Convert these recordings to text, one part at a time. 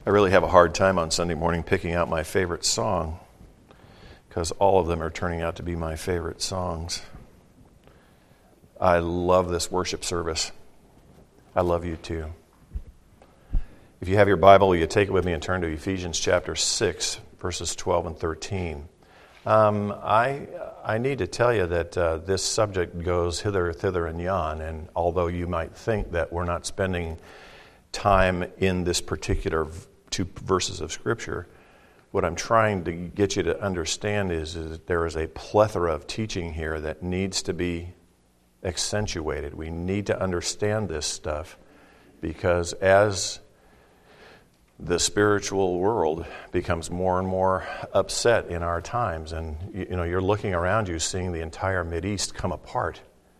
I really have a hard time on Sunday morning picking out my favorite song because all of them are turning out to be my favorite songs. I love this worship service. I love you too. If you have your Bible, you take it with me and turn to Ephesians chapter 6, verses 12 and 13. I need to tell you that this subject goes hither, thither, and yon, and although you might think that we're not spending time in this particular two verses of Scripture, what I'm trying to get you to understand is that there is a plethora of teaching here that needs to be accentuated. We need to understand this stuff because as the spiritual world becomes more and more upset in our times, and you're looking around you seeing the entire Mideast come apart.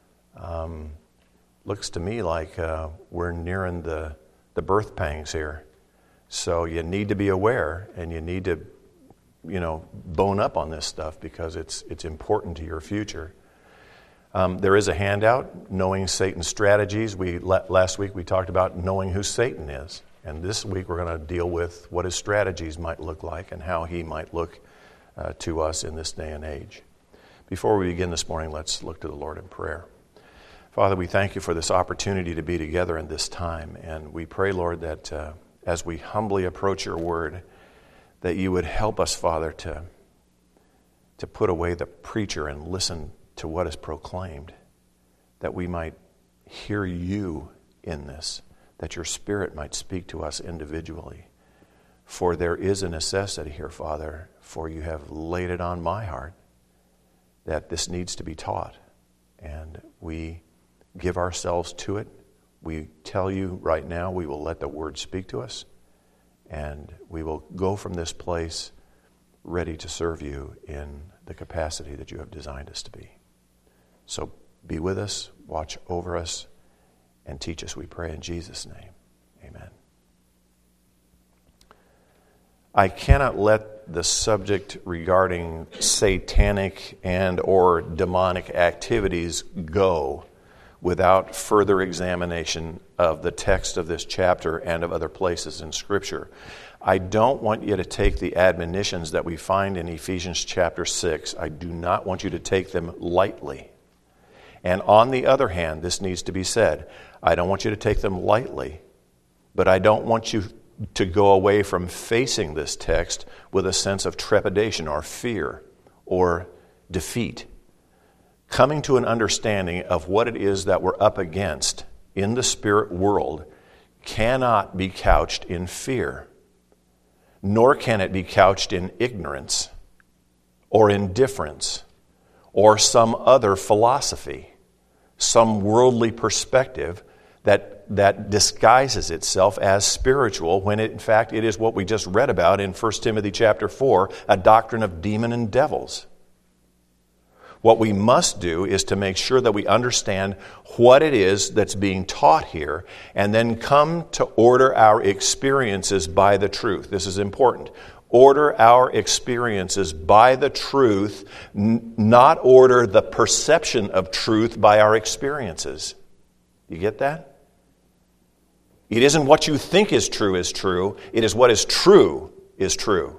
Looks to me like we're nearing the birth pangs here. So you need to be aware, and you need to, bone up on this stuff because it's important to your future. There is a handout, Knowing Satan's Strategies. Last week we talked about knowing who Satan is. And this week we're going to deal with what his strategies might look like and how he might look to us in this day and age. Before we begin this morning, let's look to the Lord in prayer. Father, we thank you for this opportunity to be together in this time. And we pray, Lord, that as we humbly approach your word, that you would help us, Father, to put away the preacher and listen to what is proclaimed, that we might hear you in this, that your Spirit might speak to us individually. For there is a necessity here, Father, for you have laid it on my heart that this needs to be taught. And we give ourselves to it. We tell you right now we will let the Word speak to us, and we will go from this place ready to serve you in the capacity that you have designed us to be. So be with us, watch over us, and teach us, we pray in Jesus' name. Amen. I cannot let the subject regarding satanic and or demonic activities go without further examination of the text of this chapter and of other places in Scripture. I don't want you to take the admonitions that we find in Ephesians chapter 6. I do not want you to take them lightly. And on the other hand, this needs to be said, I don't want you to take them lightly, but I don't want you to go away from facing this text with a sense of trepidation or fear or defeat. Coming to an understanding of what it is that we're up against in the spirit world cannot be couched in fear, nor can it be couched in ignorance or indifference or some other philosophy, some worldly perspective that disguises itself as spiritual when in fact it is what we just read about in 1 Timothy chapter 4, a doctrine of demon and devils. What we must do is to make sure that we understand what it is that's being taught here and then come to order our experiences by the truth. This is important. Order our experiences by the truth, not order the perception of truth by our experiences. You get that? It isn't what you think is true. It is what is true is true.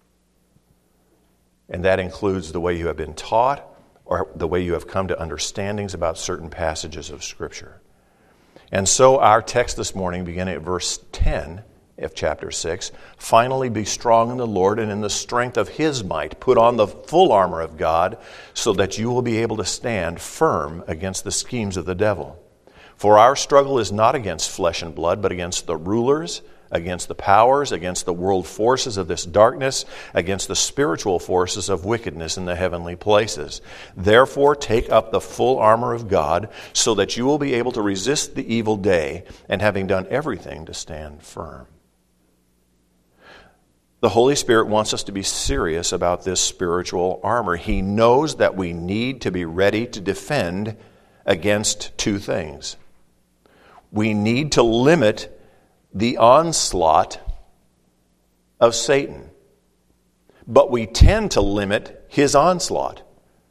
And that includes the way you have been taught, or the way you have come to understandings about certain passages of Scripture. And so our text this morning, beginning at verse 10 of chapter 6, finally be strong in the Lord and in the strength of His might. Put on the full armor of God so that you will be able to stand firm against the schemes of the devil. For our struggle is not against flesh and blood, but against the rulers, against the powers, against the world forces of this darkness, against the spiritual forces of wickedness in the heavenly places. Therefore, take up the full armor of God so that you will be able to resist the evil day, and having done everything, to stand firm. The Holy Spirit wants us to be serious about this spiritual armor. He knows that we need to be ready to defend against two things. We need to limit the onslaught of Satan, but we tend to limit his onslaught.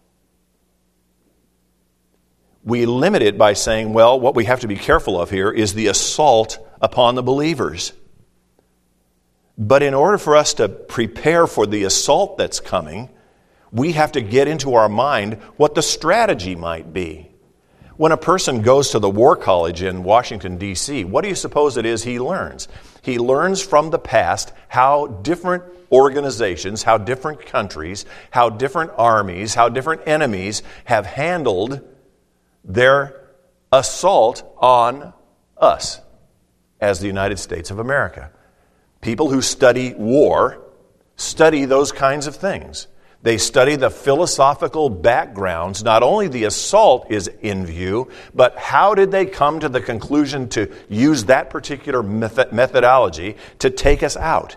We limit it by saying, well, what we have to be careful of here is the assault upon the believers. But in order for us to prepare for the assault that's coming, we have to get into our mind what the strategy might be. When a person goes to the War College in Washington, D.C., what do you suppose it is he learns? He learns from the past how different organizations, how different countries, how different armies, how different enemies have handled their assault on us as the United States of America. People who study war study those kinds of things. They study the philosophical backgrounds. Not only the assault is in view, but how did they come to the conclusion to use that particular methodology to take us out?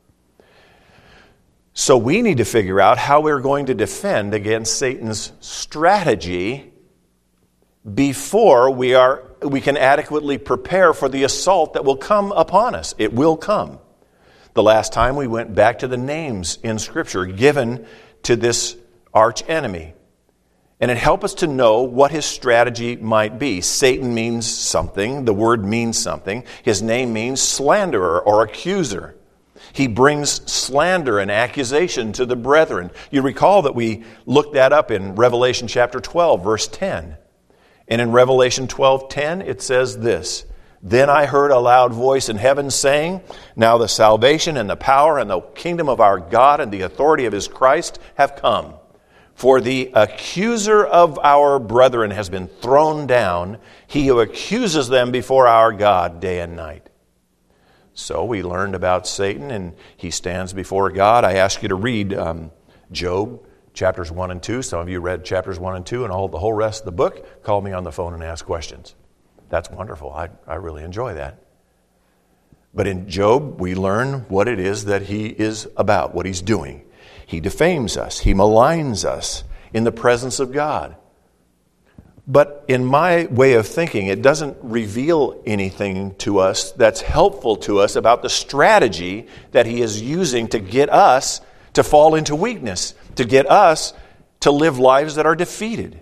So we need to figure out how we're going to defend against Satan's strategy before we can adequately prepare for the assault that will come upon us. It will come. The last time we went back to the names in Scripture given to this arch enemy. And it helped us to know what his strategy might be. Satan means something. The word means something. His name means slanderer or accuser. He brings slander and accusation to the brethren. You recall that we looked that up in Revelation chapter 12, verse 10. And in Revelation 12:10, it says this, "Then I heard a loud voice in heaven saying, Now the salvation and the power and the kingdom of our God and the authority of his Christ have come. For the accuser of our brethren has been thrown down, he who accuses them before our God day and night." So we learned about Satan, and he stands before God. I ask you to read Job chapters 1 and 2. Some of you read chapters 1 and 2 and the whole rest of the book. Call me on the phone and ask questions. That's wonderful. I really enjoy that. But in Job, we learn what it is that he is about, what he's doing. He defames us. He maligns us in the presence of God. But in my way of thinking, it doesn't reveal anything to us that's helpful to us about the strategy that he is using to get us to fall into weakness, to get us to live lives that are defeated.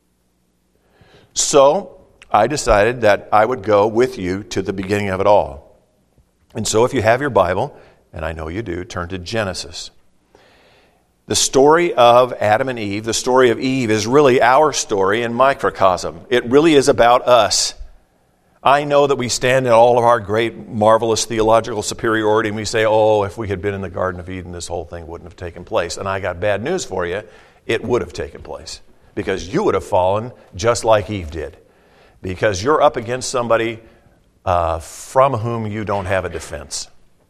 So I decided that I would go with you to the beginning of it all. And so if you have your Bible, and I know you do, turn to Genesis. The story of Adam and Eve, the story of Eve, is really our story in microcosm. It really is about us. I know that we stand in all of our great, marvelous theological superiority and we say, oh, if we had been in the Garden of Eden, this whole thing wouldn't have taken place. And I got bad news for you. It would have taken place. Because you would have fallen just like Eve did. Because you're up against somebody from whom you don't have a defense.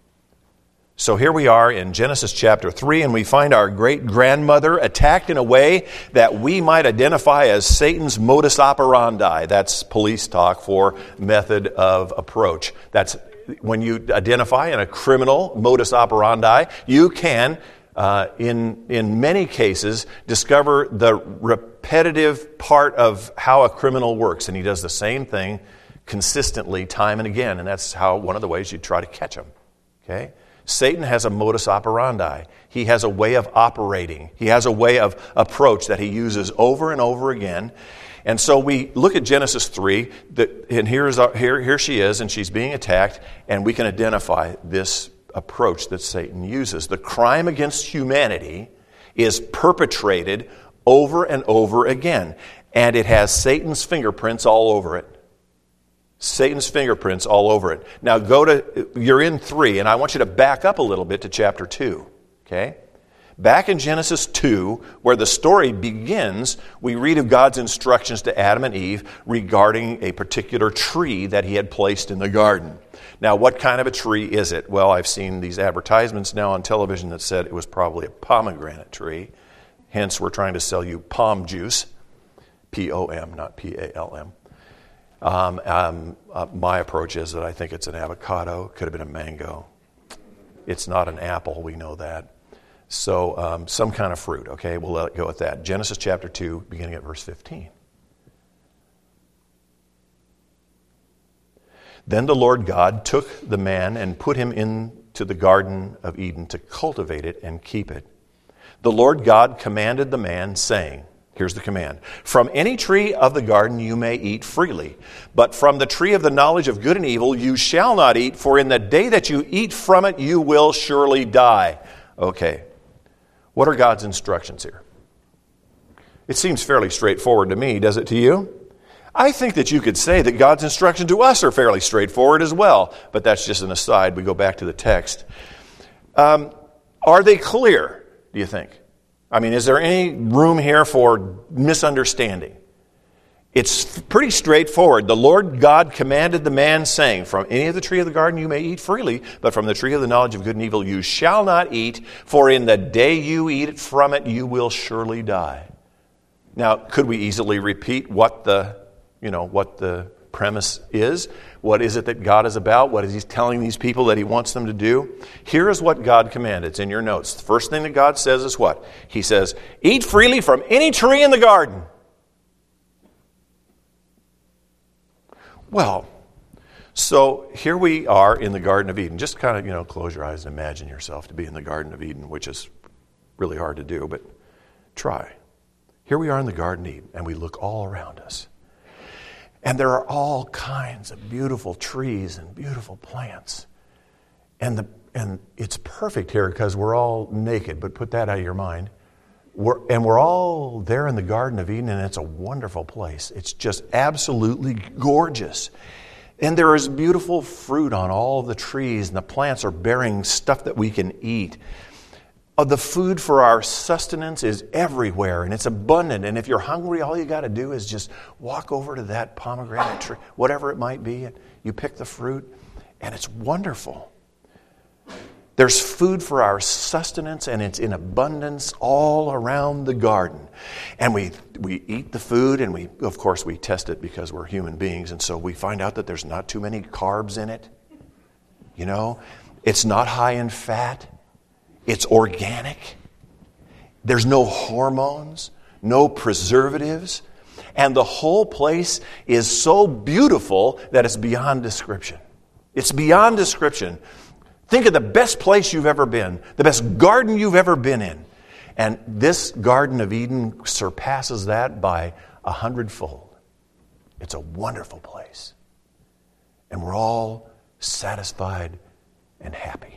So here we are in Genesis chapter 3, and we find our great-grandmother attacked in a way that we might identify as Satan's modus operandi. That's police talk for method of approach. That's when you identify in a criminal modus operandi, you can, in many cases, discover the repetitive part of how a criminal works. And he does the same thing consistently time and again, and that's one of the ways you try to catch him. Okay? Satan has a modus operandi. He has a way of operating. He has a way of approach that he uses over and over again. And so we look at Genesis 3, and here she is, and she's being attacked, and we can identify this approach that Satan uses. The crime against humanity is perpetrated over and over again, and it has Satan's fingerprints all over it. Satan's fingerprints all over it. Now you're in 3, and I want you to back up a little bit to chapter 2. Okay? Back in Genesis 2, where the story begins, we read of God's instructions to Adam and Eve regarding a particular tree that he had placed in the garden. Now, what kind of a tree is it? Well, I've seen these advertisements now on television that said it was probably a pomegranate tree. Hence, we're trying to sell you palm juice. P-O-M, not P-A-L-M. My approach is that I think it's an avocado. Could have been a mango. It's not an apple, we know that. So some kind of fruit, okay? We'll let it go at that. Genesis chapter 2, beginning at verse 15. Then the Lord God took the man and put him into the Garden of Eden to cultivate it and keep it. The Lord God commanded the man, saying, Here's the command. From any tree of the garden you may eat freely, but from the tree of the knowledge of good and evil you shall not eat, for in the day that you eat from it you will surely die. Okay, what are God's instructions here? It seems fairly straightforward to me, does it to you? I think that you could say that God's instructions to us are fairly straightforward as well, but that's just an aside. We go back to the text. Are they clear, do you think? I mean, is there any room here for misunderstanding? It's pretty straightforward. The Lord God commanded the man, saying, from any of the tree of the garden you may eat freely, but from the tree of the knowledge of good and evil you shall not eat, for in the day you eat from it you will surely die. Now, could we easily repeat what the premise is? What is it that God is about? What is He telling these people that He wants them to do? Here is what God commanded. It's in your notes. The first thing that God says is what? He says, eat freely from any tree in the garden. Well, so here we are in the Garden of Eden. Just kind of, close your eyes and imagine yourself to be in the Garden of Eden, which is really hard to do, but try. Here we are in the Garden of Eden, and we look all around us. And there are all kinds of beautiful trees and beautiful plants. And it's perfect here because we're all naked, but put that out of your mind. We're all there in the Garden of Eden, and it's a wonderful place. It's just absolutely gorgeous. And there is beautiful fruit on all of the trees, and the plants are bearing stuff that we can eat. The food for our sustenance is everywhere, and it's abundant. And if you're hungry, all you got to do is just walk over to that pomegranate tree, whatever it might be, and you pick the fruit, and it's wonderful. There's food for our sustenance, and it's in abundance all around the garden. And we eat the food, and we test it because we're human beings, and so we find out that there's not too many carbs in it. It's not high in fat. It's organic. There's no hormones, no preservatives, and the whole place is so beautiful that it's beyond description. It's beyond description. Think of the best place you've ever been, the best garden you've ever been in. And this Garden of Eden surpasses that by 100-fold. It's a wonderful place. And we're all satisfied and happy.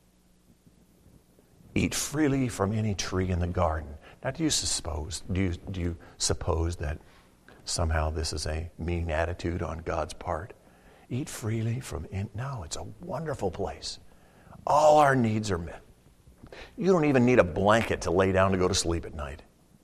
Eat freely from any tree in the garden. Now, do you suppose that somehow this is a mean attitude on God's part? Eat freely no, it's a wonderful place. All our needs are met. You don't even need a blanket to lay down to go to sleep at night.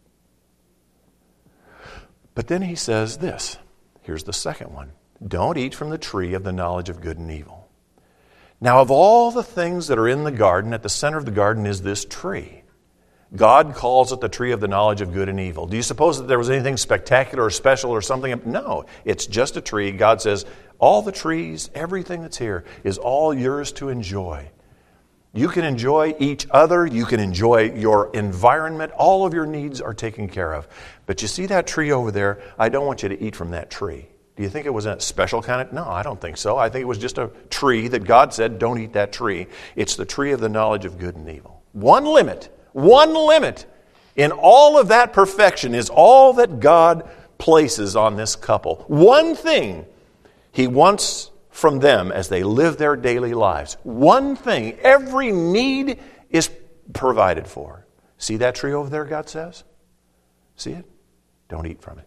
But then he says this. Here's the second one. Don't eat from the tree of the knowledge of good and evil. Now, of all the things that are in the garden, at the center of the garden is this tree. God calls it the tree of the knowledge of good and evil. Do you suppose that there was anything spectacular or special or something? No, it's just a tree. God says, all the trees, everything that's here is all yours to enjoy. You can enjoy each other. You can enjoy your environment. All of your needs are taken care of. But you see that tree over there? I don't want you to eat from that tree. Do you think it was a special kind of? No, I don't think so. I think it was just a tree that God said, don't eat that tree. It's the tree of the knowledge of good and evil. One limit in all of that perfection is all that God places on this couple. One thing He wants from them as they live their daily lives. One thing. Every need is provided for. See that tree over there, God says? See it? Don't eat from it.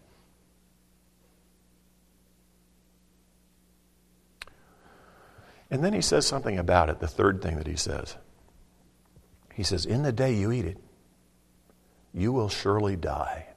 And then he says something about it, the third thing that he says. He says, in the day you eat it, you will surely die.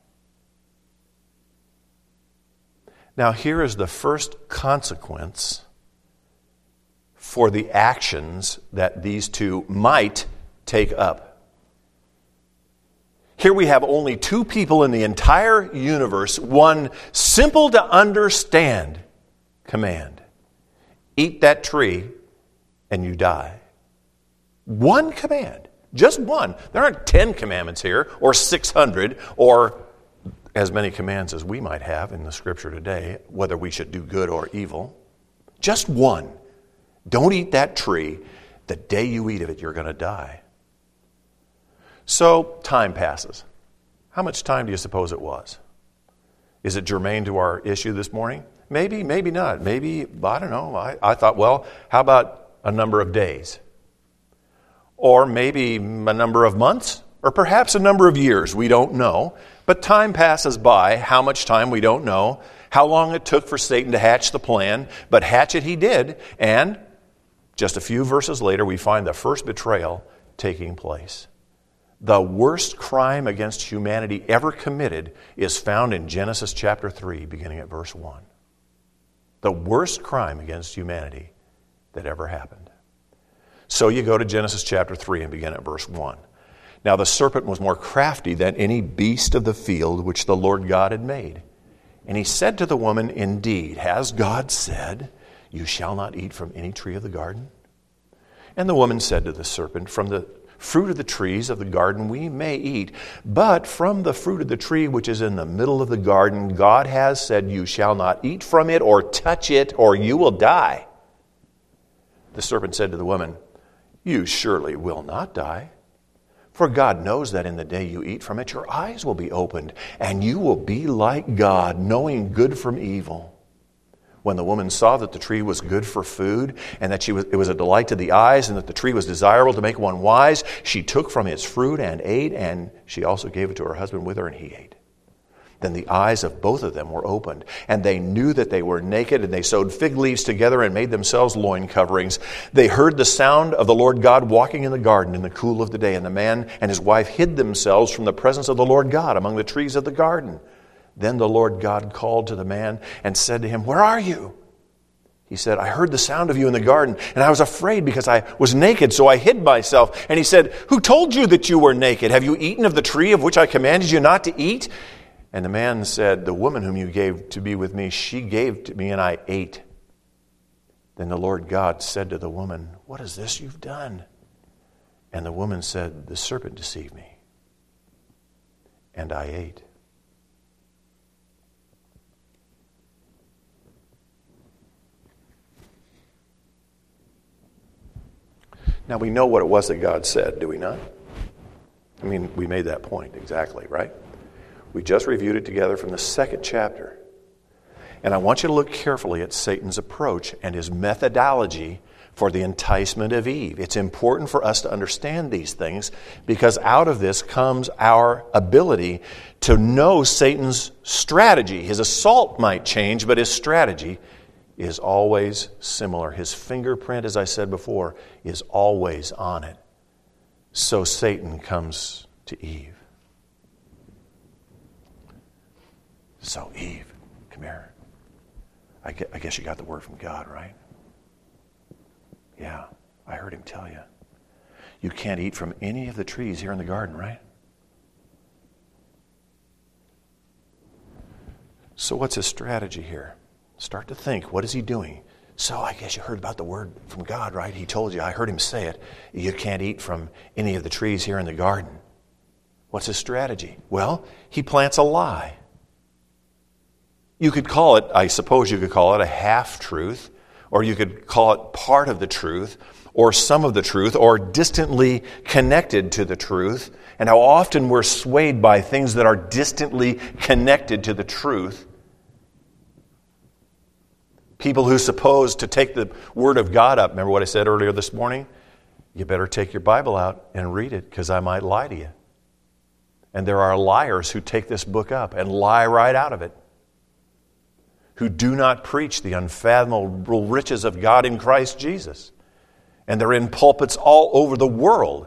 Now here is the first consequence for the actions that these two might take up. Here we have only two people in the entire universe, one simple to understand command. Eat that tree and you die. One command. Just one. There aren't 10 commandments here, or 600, or as many commands as we might have in the Scripture today, whether we should do good or evil. Just one. Don't eat that tree. The day you eat of it, you're going to die. So time passes. How much time do you suppose it was? Is it germane to our issue this morning? Maybe, maybe not. Maybe, I don't know. I thought, well, how about a number of days? Or maybe a number of months? Or perhaps a number of years. We don't know. But time passes by. How much time, we don't know. How long it took for Satan to hatch the plan. But hatch it he did. And just a few verses later, we find the first betrayal taking place. The worst crime against humanity ever committed is found in Genesis chapter 3, beginning at verse 1. The worst crime against humanity that ever happened. So you go to Genesis chapter 3 and begin at verse 1. Now the serpent was more crafty than any beast of the field which the Lord God had made. And he said to the woman, indeed, has God said, you shall not eat from any tree of the garden? And the woman said to the serpent, from the fruit of the trees of the garden we may eat, but from the fruit of the tree which is in the middle of the garden, God has said, you shall not eat from it or touch it, or you will die. The serpent said to the woman, you surely will not die. For God knows that in the day you eat from it, your eyes will be opened, and you will be like God, knowing good from evil. When the woman saw that the tree was good for food, and that it was a delight to the eyes, and that the tree was desirable to make one wise, she took from its fruit and ate, and she also gave it to her husband with her, and he ate. Then the eyes of both of them were opened, and they knew that they were naked, and they sewed fig leaves together and made themselves loin coverings. They heard the sound of the Lord God walking in the garden in the cool of the day, and the man and his wife hid themselves from the presence of the Lord God among the trees of the garden. Then the Lord God called to the man and said to him, where are you? He said, I heard the sound of you in the garden, and I was afraid because I was naked, so I hid myself. And he said, who told you that you were naked? Have you eaten of the tree of which I commanded you not to eat? And the man said, the woman whom you gave to be with me, she gave to me, and I ate. Then the Lord God said to the woman, what is this you've done? And the woman said, the serpent deceived me, and I ate. Now, we know what it was that God said, do we not? I mean, we made that point exactly, right? We just reviewed it together from the second chapter. And I want you to look carefully at Satan's approach and his methodology for the enticement of Eve. It's important for us to understand these things because out of this comes our ability to know Satan's strategy. His assault might change, but his strategy is always similar. His fingerprint, as I said before, is always on it. So Satan comes to Eve. So Eve, come here. I guess you got the word from God, right? Yeah, I heard him tell you. You can't eat from any of the trees here in the garden, right? So what's his strategy here? Start to think, what is he doing? So I guess you heard about the word from God, right? He told you, I heard him say it. You can't eat from any of the trees here in the garden. What's his strategy? Well, he plants a lie. You could call it, I suppose you could call it a half-truth, or you could call it part of the truth, or some of the truth, or distantly connected to the truth. And how often we're swayed by things that are distantly connected to the truth. People who suppose to take the Word of God up. Remember what I said earlier this morning? You better take your Bible out and read it because I might lie to you. And there are liars who take this book up and lie right out of it. Who do not preach the unfathomable riches of God in Christ Jesus. And they're in pulpits all over the world.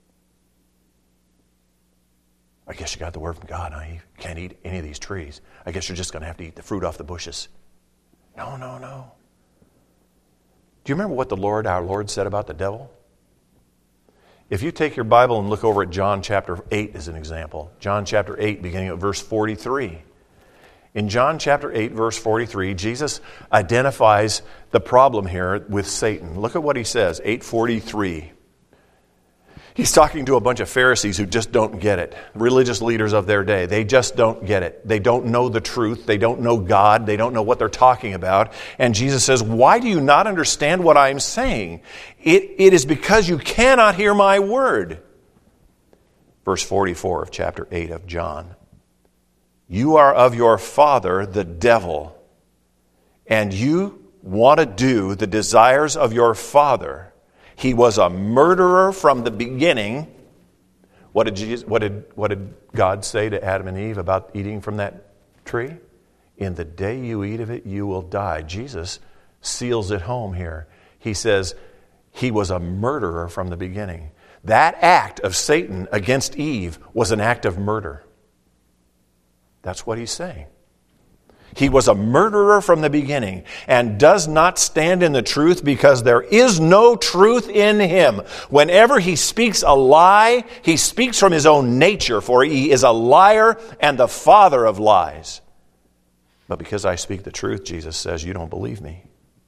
I guess you got the word from God, huh? You can't eat any of these trees. I guess you're just going to have to eat the fruit off the bushes. No. Do you remember what our Lord said about the devil? If you take your Bible and look over at John chapter 8 as an example. John chapter 8, beginning at verse 43. In John chapter 8, verse 43, Jesus identifies the problem here with Satan. Look at what he says, 8:43. He's talking to a bunch of Pharisees who just don't get it. Religious leaders of their day. They just don't get it. They don't know the truth. They don't know God. They don't know what they're talking about. And Jesus says, why do you not understand what I'm saying? It is because you cannot hear my word. Verse 44 of chapter 8 of John. You are of your father, the devil, and you want to do the desires of your father. He was a murderer from the beginning. What did God say to Adam and Eve about eating from that tree? In the day you eat of it, you will die. Jesus seals it home here. He says he was a murderer from the beginning. That act of Satan against Eve was an act of murder. That's what he's saying. He was a murderer from the beginning and does not stand in the truth because there is no truth in him. Whenever he speaks a lie, he speaks from his own nature, for he is a liar and the father of lies. But because I speak the truth, Jesus says, you don't believe me.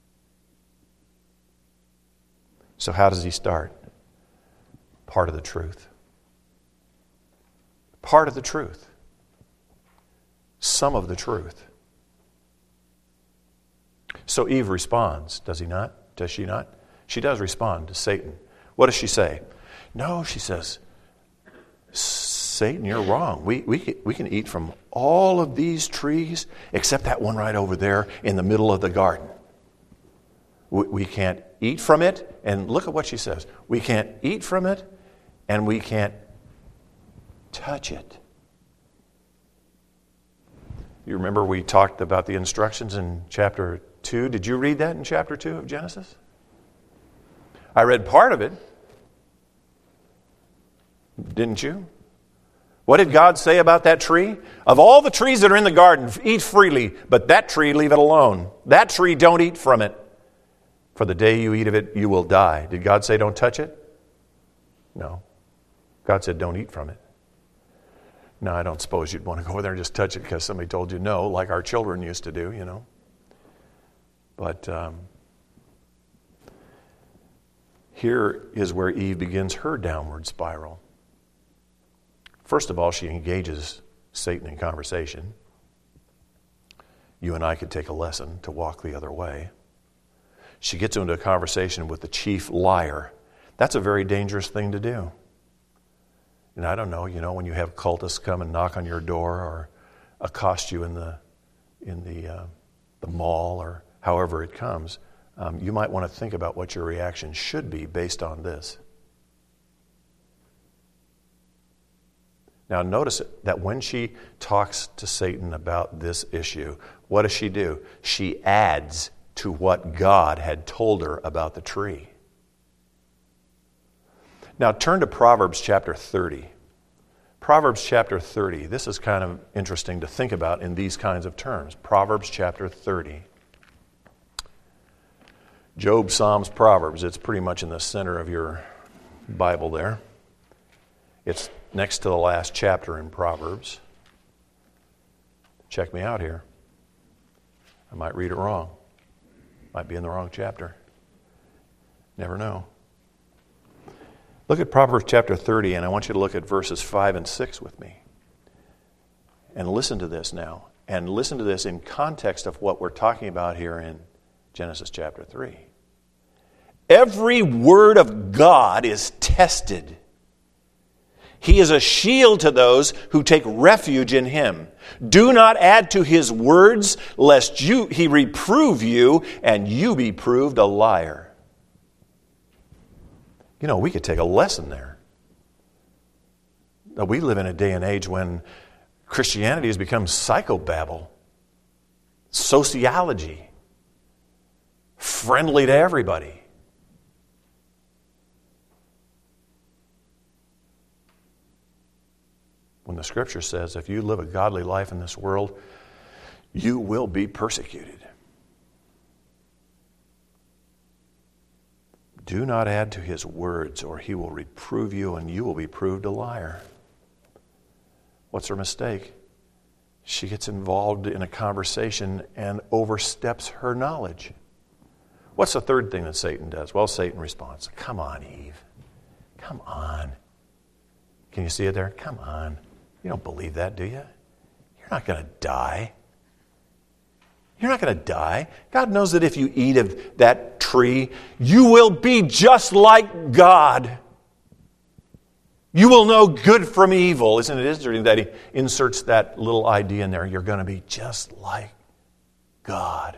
So how does he start? Part of the truth. Part of the truth. Some of the truth. So Eve responds, does he not? Does she not? She does respond to Satan. What does she say? No, she says, Satan, you're wrong. We can eat from all of these trees except that one right over there in the middle of the garden. We can't eat from it. And look at what she says. We can't eat from it and we can't touch it. You remember we talked about the instructions in chapter 2. Did you read that in chapter 2 of Genesis? I read part of it. Didn't you? What did God say about that tree? Of all the trees that are in the garden, eat freely, but that tree, leave it alone. That tree, don't eat from it. For the day you eat of it, you will die. Did God say don't touch it? No. God said don't eat from it. No, I don't suppose you'd want to go over there and just touch it because somebody told you no, like our children used to do, you know. But here is where Eve begins her downward spiral. First of all, she engages Satan in conversation. You and I could take a lesson to walk the other way. She gets into a conversation with the chief liar. That's a very dangerous thing to do. And I don't know, when you have cultists come and knock on your door or accost you in the mall or however it comes, you might want to think about what your reaction should be based on this. Now notice that when she talks to Satan about this issue, what does she do? She adds to what God had told her about the tree. Now turn to Proverbs chapter 30. Proverbs chapter 30. This is kind of interesting to think about in these kinds of terms. Proverbs chapter 30. Job, Psalms, Proverbs. It's pretty much in the center of your Bible there. It's next to the last chapter in Proverbs. Check me out here. I might read it wrong. Might be in the wrong chapter. Never know. Look at Proverbs chapter 30, and I want you to look at verses 5 and 6 with me. And listen to this now. And listen to this in context of what we're talking about here in Genesis chapter 3. Every word of God is tested. He is a shield to those who take refuge in him. Do not add to his words, lest he reprove you and you be proved a liar. We could take a lesson there. We live in a day and age when Christianity has become psychobabble, sociology, friendly to everybody. When the Scripture says if you live a godly life in this world, you will be persecuted. Do not add to his words, or he will reprove you, and you will be proved a liar. What's her mistake? She gets involved in a conversation and oversteps her knowledge. What's the third thing that Satan does? Well, Satan responds, come on, Eve. Come on. Can you see it there? Come on. You don't believe that, do you? You're not going to die. You're not going to die. God knows that if you eat of that tree, you will be just like God. You will know good from evil. Isn't it interesting that he inserts that little idea in there? You're going to be just like God.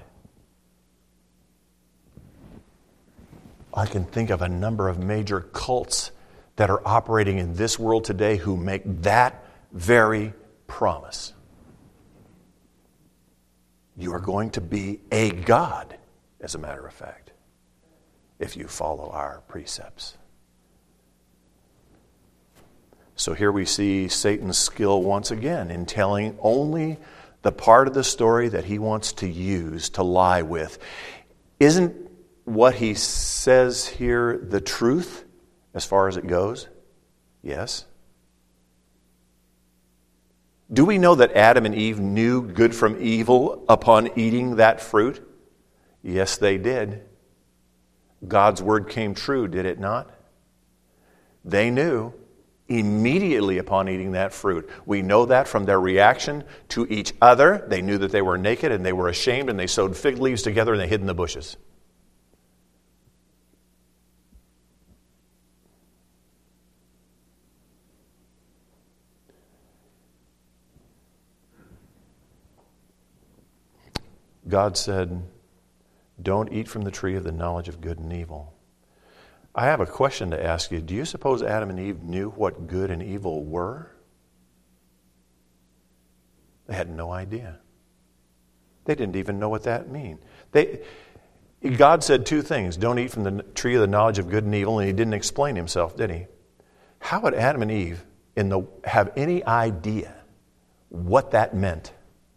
I can think of a number of major cults that are operating in this world today who make that very promise. You are going to be a God, as a matter of fact, if you follow our precepts. So here we see Satan's skill once again in telling only the part of the story that he wants to use to lie with. Isn't what he says here the truth as far as it goes? Yes. Do we know that Adam and Eve knew good from evil upon eating that fruit? Yes, they did. God's word came true, did it not? They knew immediately upon eating that fruit. We know that from their reaction to each other. They knew that they were naked and they were ashamed, and they sewed fig leaves together and they hid in the bushes. God said, don't eat from the tree of the knowledge of good and evil. I have a question to ask you. Do you suppose Adam and Eve knew what good and evil were? They had no idea. They didn't even know what that meant. God said two things. Don't eat from the tree of the knowledge of good and evil, and he didn't explain himself, did he? How would Adam and Eve have any idea what that meant?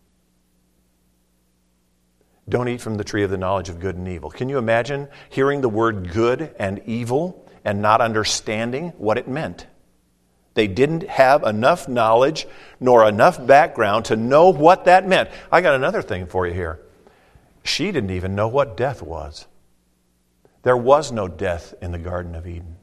Don't eat from the tree of the knowledge of good and evil. Can you imagine hearing the word good and evil and not understanding what it meant? They didn't have enough knowledge nor enough background to know what that meant. I got another thing for you here. She didn't even know what death was. There was no death in the Garden of Eden.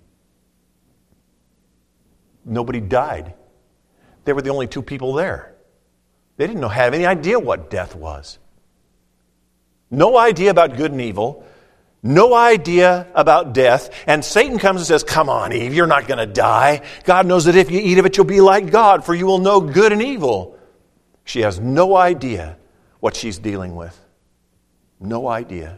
Nobody died. They were the only two people there. They didn't have any idea what death was. No idea about good and evil. No idea about death. And Satan comes and says, come on, Eve, you're not going to die. God knows that if you eat of it, you'll be like God, for you will know good and evil. She has no idea what she's dealing with. No idea.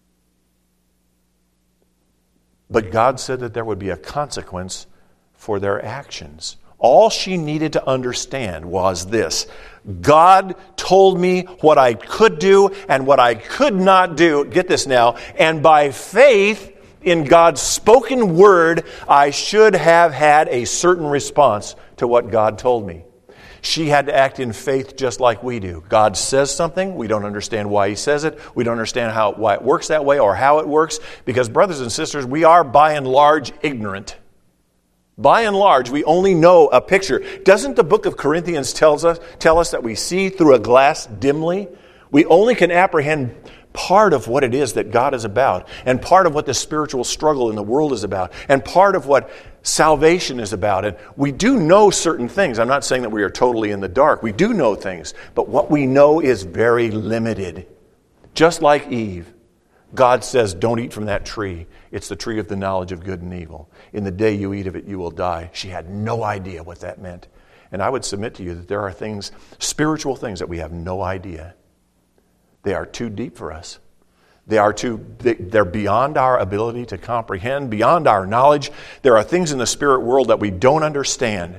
But God said that there would be a consequence for their actions. All she needed to understand was this: God told me what I could do and what I could not do. Get this now. And by faith in God's spoken word, I should have had a certain response to what God told me. She had to act in faith just like we do. God says something. We don't understand why he says it. We don't understand why it works that way or how it works. Because, brothers and sisters, we are by and large ignorant. By and large, we only know a picture. Doesn't the book of Corinthians tell us that we see through a glass dimly? We only can apprehend part of what it is that God is about, and part of what the spiritual struggle in the world is about, and part of what salvation is about. And we do know certain things. I'm not saying that we are totally in the dark. We do know things, but what we know is very limited. Just like Eve, God says, don't eat from that tree. It's the tree of the knowledge of good and evil. In the day you eat of it, you will die. She had no idea what that meant. And I would submit to you that there are things, spiritual things, that we have no idea. They are too deep for us. They're beyond our ability to comprehend, beyond our knowledge. There are things in the spirit world that we don't understand.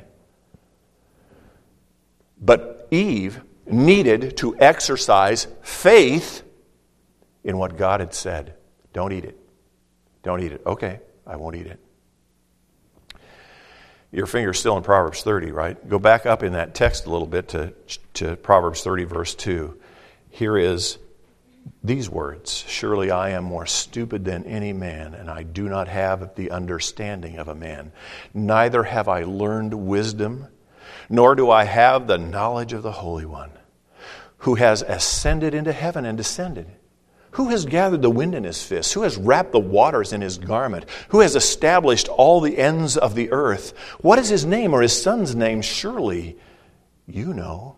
But Eve needed to exercise faith in what God had said. Don't eat it. Don't eat it. Okay, I won't eat it. Your finger's still in Proverbs 30, right? Go back up in that text a little bit to Proverbs 30, verse 2. Here is these words: surely I am more stupid than any man, and I do not have the understanding of a man. Neither have I learned wisdom, nor do I have the knowledge of the Holy One, who has ascended into heaven and descended. Who has gathered the wind in his fist? Who has wrapped the waters in his garment? Who has established all the ends of the earth? What is his name or his son's name? Surely you know.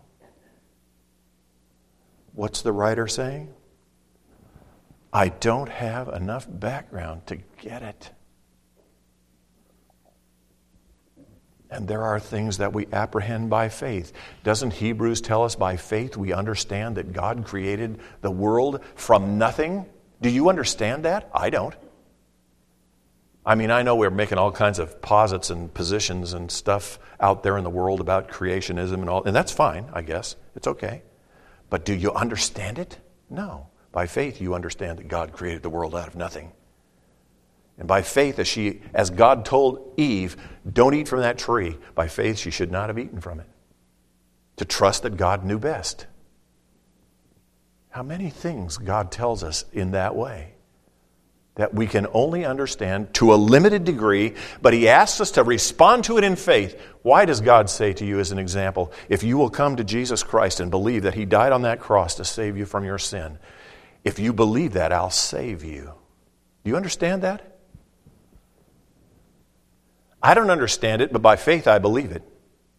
What's the writer saying? I don't have enough background to get it. And there are things that we apprehend by faith. Doesn't Hebrews tell us by faith we understand that God created the world from nothing? Do you understand that? I don't. I mean, I know we're making all kinds of posits and positions and stuff out there in the world about creationism and all, and that's fine, I guess. It's okay. But do you understand it? No. By faith, you understand that God created the world out of nothing. And by faith, as God told Eve, don't eat from that tree, by faith she should not have eaten from it. To trust that God knew best. How many things God tells us in that way that we can only understand to a limited degree, but He asks us to respond to it in faith. Why does God say to you, as an example, if you will come to Jesus Christ and believe that He died on that cross to save you from your sin, if you believe that, I'll save you. Do you understand that? I don't understand it, but by faith I believe it.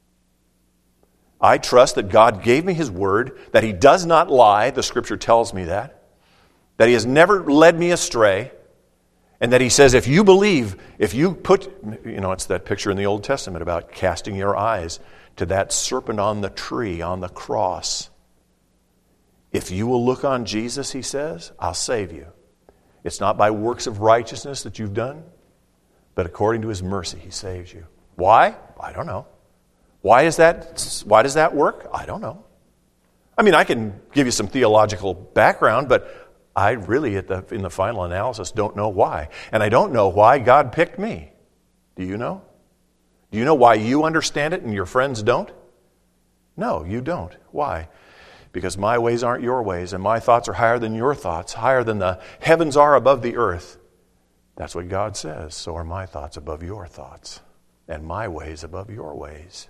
I trust that God gave me His word, that He does not lie, the Scripture tells me that He has never led me astray, and that He says, if you believe, if you put, it's that picture in the Old Testament about casting your eyes to that serpent on the tree, on the cross. If you will look on Jesus, He says, I'll save you. It's not by works of righteousness that you've done, but according to His mercy, He saves you. Why? I don't know. Why does that work? I don't know. I mean, I can give you some theological background, but I really, in the final analysis, don't know why. And I don't know why God picked me. Do you know? Do you know why you understand it and your friends don't? No, you don't. Why? Because my ways aren't your ways, and my thoughts are higher than your thoughts, higher than the heavens are above the earth. That's what God says. So are my thoughts above your thoughts, and my ways above your ways.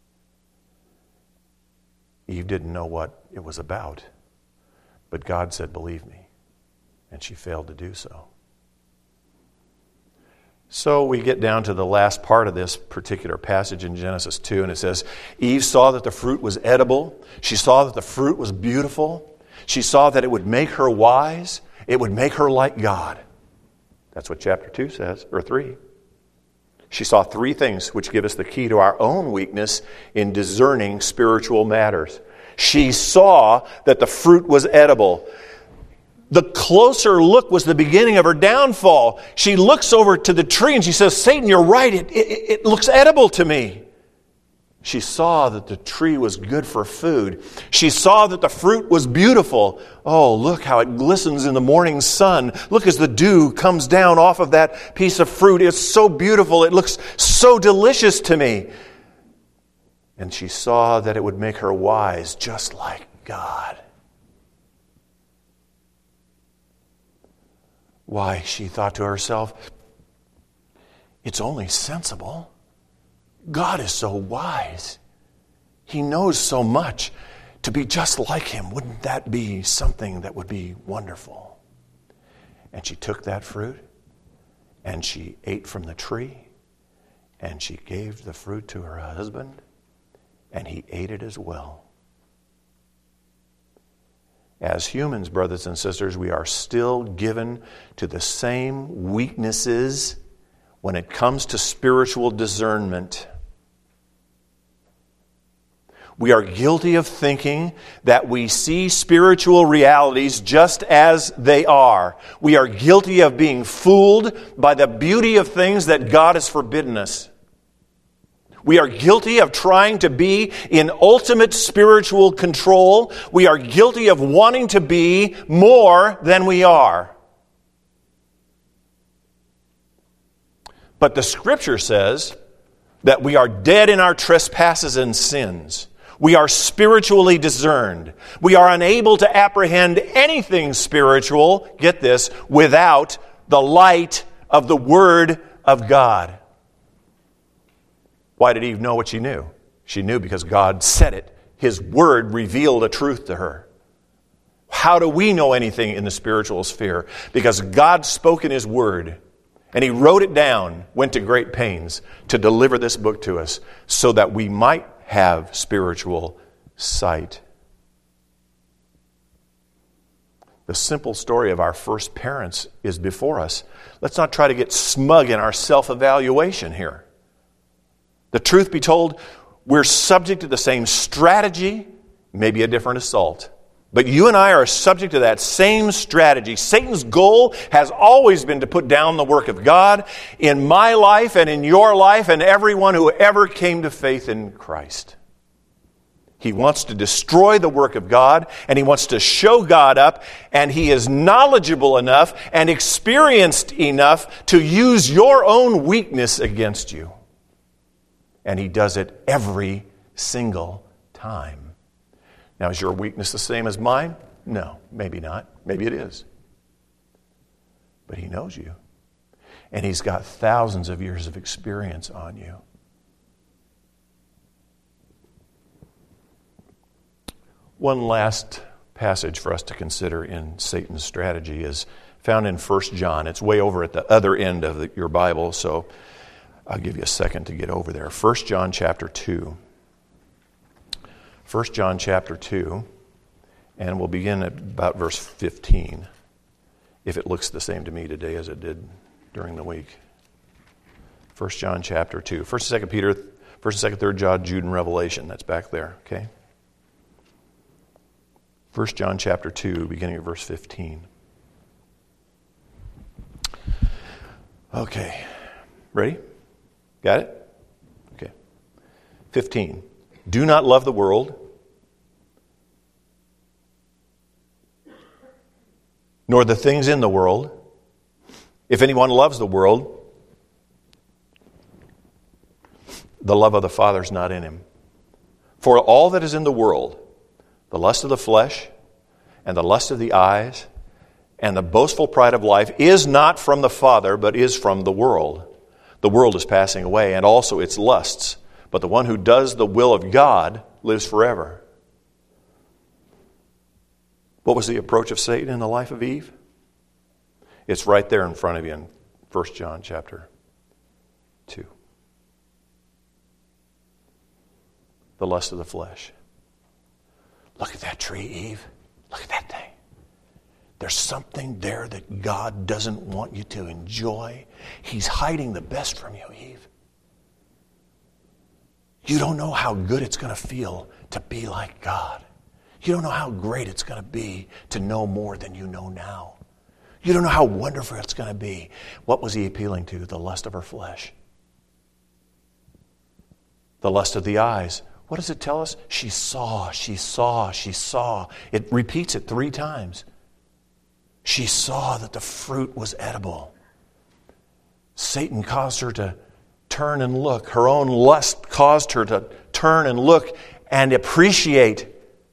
Eve didn't know what it was about, but God said, believe me, and she failed to do so. So we get down to the last part of this particular passage in Genesis 2, and it says, Eve saw that the fruit was edible. She saw that the fruit was beautiful. She saw that it would make her wise. It would make her like God. That's what chapter 2 says, or 3. She saw 3 things which give us the key to our own weakness in discerning spiritual matters. She saw that the fruit was edible. The closer look was the beginning of her downfall. She looks over to the tree and she says, Satan, you're right. It looks edible to me. She saw that the tree was good for food. She saw that the fruit was beautiful. Oh, look how it glistens in the morning sun. Look as the dew comes down off of that piece of fruit. It's so beautiful. It looks so delicious to me. And she saw that it would make her wise, just like God. Why, she thought to herself, it's only sensible. God is so wise. He knows so much. To be just like Him, wouldn't that be something that would be wonderful? And she took that fruit, and she ate from the tree, and she gave the fruit to her husband, and he ate it as well. As humans, brothers and sisters, we are still given to the same weaknesses when it comes to spiritual discernment. We are guilty of thinking that we see spiritual realities just as they are. We are guilty of being fooled by the beauty of things that God has forbidden us. We are guilty of trying to be in ultimate spiritual control. We are guilty of wanting to be more than we are. But the Scripture says that we are dead in our trespasses and sins. We are spiritually discerned. We are unable to apprehend anything spiritual, get this, without the light of the Word of God. Why did Eve know what she knew? She knew because God said it. His Word revealed a truth to her. How do we know anything in the spiritual sphere? Because God spoke in His Word, and He wrote it down, went to great pains to deliver this book to us so that we might have spiritual sight. The simple story of our first parents is before us. Let's not try to get smug in our self-evaluation here. The truth be told, we're subject to the same strategy, maybe a different assault. But you and I are subject to that same strategy. Satan's goal has always been to put down the work of God in my life and in your life and everyone who ever came to faith in Christ. He wants to destroy the work of God, and he wants to show God up, and he is knowledgeable enough and experienced enough to use your own weakness against you. And he does it every single time. Now, is your weakness the same as mine? No, maybe not. Maybe it is. But he knows you. And he's got thousands of years of experience on you. One last passage for us to consider in Satan's strategy is found in 1 John. It's way over at the other end of your Bible, so I'll give you a second to get over there. 1 John chapter 2. 1 John chapter 2, and we'll begin at about verse 15, if it looks the same to me today as it did during the week. 1 John chapter 2. 1st and 2nd Peter, 1st and 2nd, 3rd John, Jude, and Revelation. That's back there, okay? 1 John chapter 2, beginning at verse 15. Okay. Ready? Got it? Okay. 15. Do not love the world, nor the things in the world. If anyone loves the world, the love of the Father is not in him. For all that is in the world, the lust of the flesh, and the lust of the eyes, and the boastful pride of life, is not from the Father, but is from the world. The world is passing away, and also its lusts. But the one who does the will of God lives forever. What was the approach of Satan in the life of Eve? It's right there in front of you in 1 John chapter 2. The lust of the flesh. Look at that tree, Eve. Look at that thing. There's something there that God doesn't want you to enjoy. He's hiding the best from you, Eve. You don't know how good it's going to feel to be like God. You don't know how great it's going to be to know more than you know now. You don't know how wonderful it's going to be. What was he appealing to? The lust of her flesh. The lust of the eyes. What does it tell us? She saw, she saw, she saw. It repeats it 3 times. She saw that the fruit was edible. Satan caused her to turn and look. Her own lust caused her to turn and look and appreciate.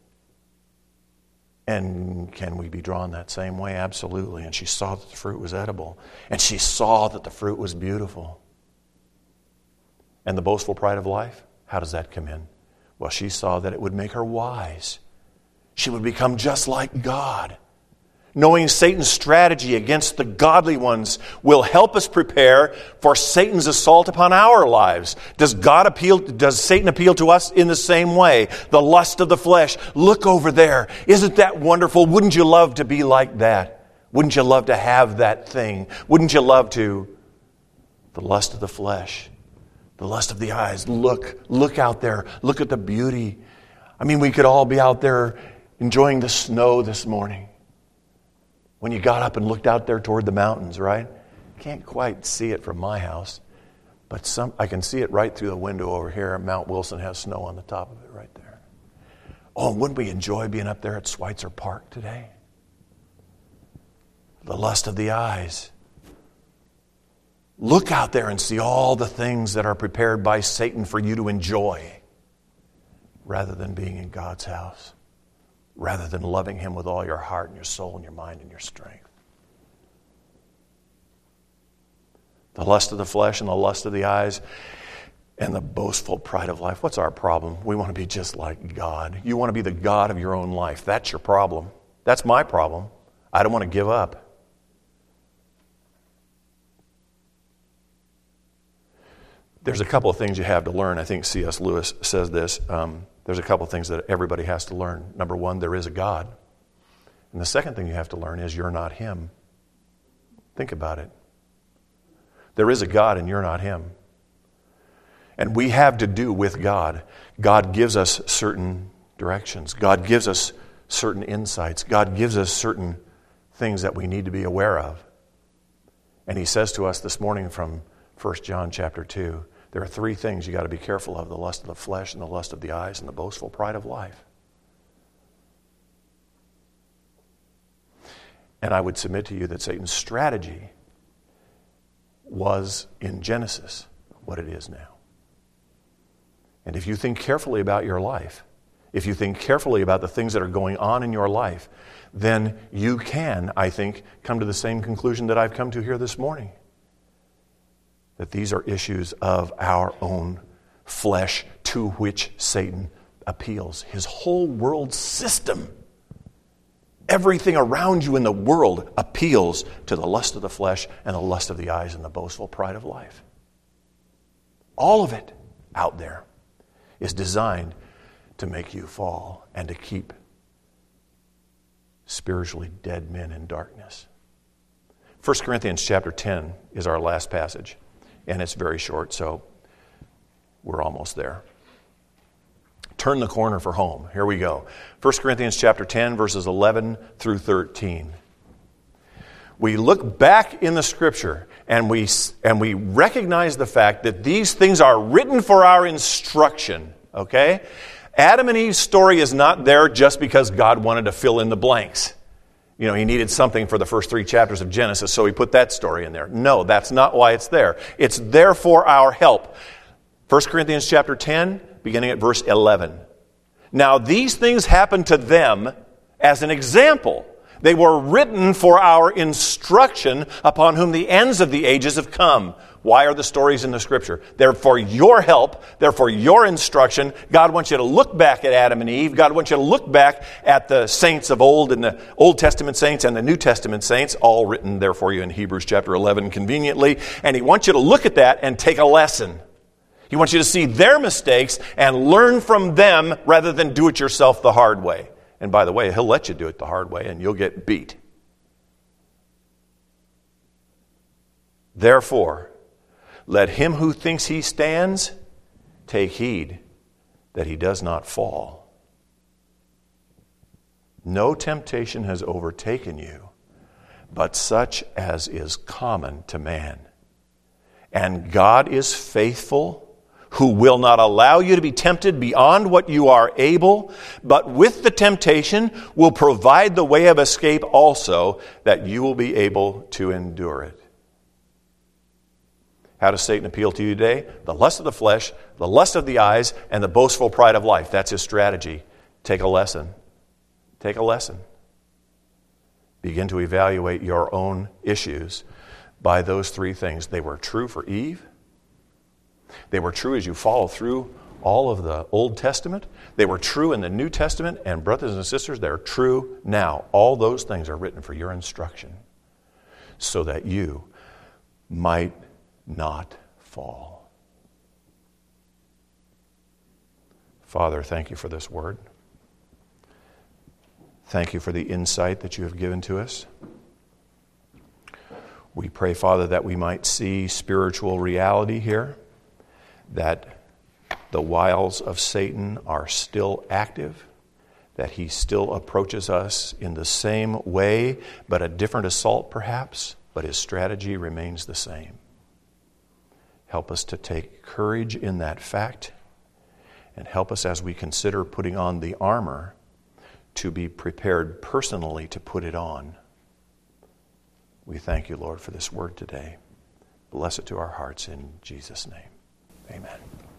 And can we be drawn that same way? Absolutely. And she saw that the fruit was edible. And she saw that the fruit was beautiful. And the boastful pride of life, how does that come in? Well, she saw that it would make her wise. She would become just like God. Knowing Satan's strategy against the godly ones will help us prepare for Satan's assault upon our lives. Does Satan appeal to us in the same way? The lust of the flesh. Look over there. Isn't that wonderful? Wouldn't you love to be like that? Wouldn't you love to have that thing? Wouldn't you love to? The lust of the flesh. The lust of the eyes. Look out there. Look at the beauty. I mean, we could all be out there enjoying the snow this morning. When you got up and looked out there toward the mountains, right? Can't quite see it from my house, but I can see it right through the window over here. Mount Wilson has snow on the top of it right there. Oh, wouldn't we enjoy being up there at Schweitzer Park today? The lust of the eyes. Look out there and see all the things that are prepared by Satan for you to enjoy, rather than being in God's house. Rather than loving Him with all your heart and your soul and your mind and your strength. The lust of the flesh and the lust of the eyes and the boastful pride of life. What's our problem? We want to be just like God. You want to be the God of your own life. That's your problem. That's my problem. I don't want to give up. There's a couple of things you have to learn. I think C.S. Lewis says this. There's a couple of things that everybody has to learn. Number one, there is a God. And the second thing you have to learn is you're not Him. Think about it. There is a God and you're not Him. and we have to do with God. God gives us certain directions. God gives us certain insights. God gives us certain things that we need to be aware of. And he says to us this morning from 1 John chapter 2, there are three things you got to be careful of: the lust of the flesh and the lust of the eyes and the boastful pride of life. And I would submit to you that Satan's strategy was in Genesis what it is now. And if you think carefully about your life, if you think carefully about the things that are going on in your life, then you can, I think, come to the same conclusion that I've come to here this morning. That these are issues of our own flesh to which Satan appeals. His whole world system, everything around you in the world appeals to the lust of the flesh and the lust of the eyes and the boastful pride of life. All of it out there is designed to make you fall and to keep spiritually dead men in darkness. 1 Corinthians chapter 10 is our last passage, and it's very short, so we're almost there. Turn the corner for home. Here we go. 1 Corinthians chapter 10, verses 11 through 13. We look back in the Scripture and we recognize the fact that these things are written for our instruction, okay? Adam and Eve's story is not there just because God wanted to fill in the blanks. You know, he needed something for the first 3 chapters of Genesis, so he put that story in there. No, that's not why it's there. It's there for our help. 1 Corinthians chapter 10, beginning at verse 11. Now these things happened to them as an example. They were written for our instruction, upon whom the ends of the ages have come. Why are the stories in the Scripture? They're for your help. They're for your instruction. God wants you to look back at Adam and Eve. God wants you to look back at the saints of old, and the Old Testament saints and the New Testament saints, all written there for you in Hebrews chapter 11 conveniently. And he wants you to look at that and take a lesson. He wants you to see their mistakes and learn from them rather than do it yourself the hard way. And by the way, he'll let you do it the hard way and you'll get beat. Therefore, let him who thinks he stands take heed that he does not fall. No temptation has overtaken you, but such as is common to man. And God is faithful, who will not allow you to be tempted beyond what you are able, but with the temptation will provide the way of escape also, that you will be able to endure it. How does Satan appeal to you today? The lust of the flesh, the lust of the eyes, and the boastful pride of life. That's his strategy. Take a lesson. Take a lesson. Begin to evaluate your own issues by those 3 things. They were true for Eve. They were true as you follow through all of the Old Testament. They were true in the New Testament. And brothers and sisters, they're true now. All those things are written for your instruction so that you might not fall. Father, thank you for this word. Thank you for the insight that you have given to us. We pray, Father, that we might see spiritual reality here, that the wiles of Satan are still active, that he still approaches us in the same way, but a different assault perhaps, but his strategy remains the same. Help us to take courage in that fact, and help us as we consider putting on the armor to be prepared personally to put it on. We thank you, Lord, for this word today. Bless it to our hearts in Jesus' name. Amen.